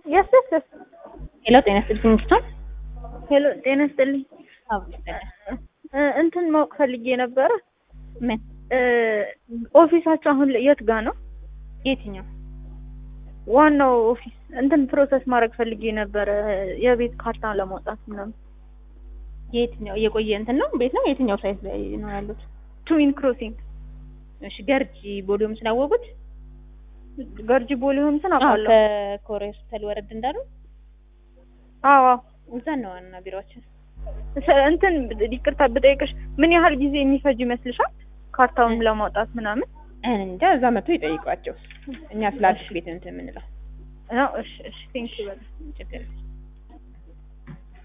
Yes, yes, yes. ሄሎ ጤና ይስጥልኝ ስቶን ሄሎ ጤና ይስጥልኝ። እንትን ማወቅ ፈልጌ ነበረ። ምን ኦፊሳችሁ አሁን የት ጋ ነው? የትኛው ዋናው ኦፊስ እንትን ፕሮሰስ ማድረግ ፈልጌ ነበረ የቤት ካርታ ለማውጣት ምናምን። የትኛው የቆየ እንትን ነው ቤት ነው? የትኛው ሳይት ላይ ነው ያሉት? ትዊን ክሮሲንግ። እሺ ገርጂ ቦሌም ስላወቁት ገርጂ ቦሌም አውቃለሁ። ከኮሬ ሆስፒታል ወረድ እንዳሉ አዎ እዛ ነው ዋና ቢሮአችን። እንትን ይቅርታ ብጠይቅሽ ምን ያህል ጊዜ የሚፈጅ ይመስልሻል ካርታውን ለማውጣት ምናምን? እንጃ እዛ መጥቶ ይጠይቋቸው። እኛ ስለ አዲስ ቤት እንትን የምንለው ነው። እሺ ቴንክ ዩ በጣም ችግር